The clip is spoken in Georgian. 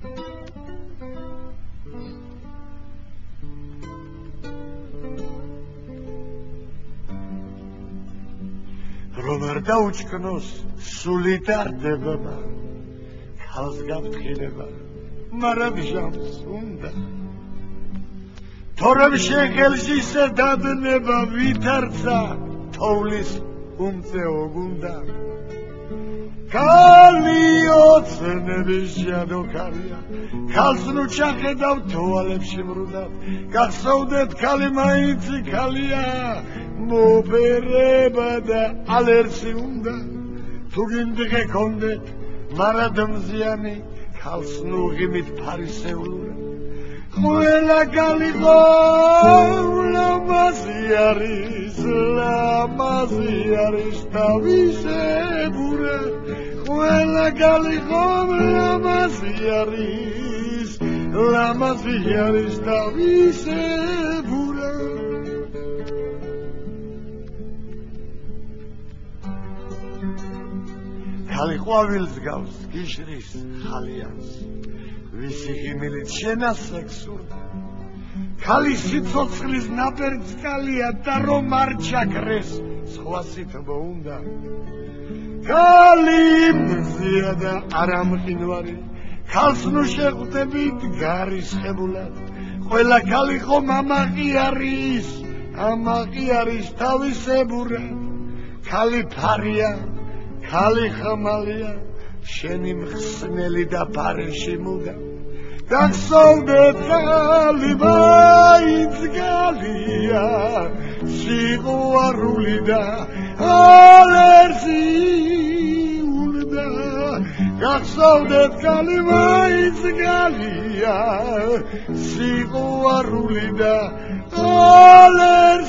რომ არ დაუჭკნოს სული ტარდება ქალს გაფრთხილება მაგრამ ჟამს უნდა თორემ შეხელში დადნება ვითარცა თოვლის უმწეო გუნდა ქალი ოცნების ჟადოქარია ქალს ნუ ჩახედავ თვალებში მრუდავ გახსოვდეთ ქალი მაინც ქალია მოფერება და ალერსი უნდა თუ გინდღე კონდეთ მარადმზიანი ქალს ნუ ღიმით ფარისეულურა ყველა გალიღო ლამაზი არის თავისებურა ყველა გალიღო ლამაზი არის თავისებურა ქალი ყვავილს გავს გიშრის ხალიანს ვისი ღიმილით შენასაკს სურდა ქალი სიცოცხლის ნაბერძკალია და რომ არ ჩაქრეს სხვა სითბო უნდა ქალი მზია და არა მყინვარი ქალს ნუ შეხვდებით გარისხებულად ყველა ქალი ხომ ამაყი არის თავისებურად ქალი ფარია ქალი ხმალია შენი მხსნელი და ფარეში მუდა გახსოვდეთ ქალი მაინც გალია სიყვარული და ალერსი უნდა გახსოვდეთ ქალი მაინც გალია სიყვარული და ალერსი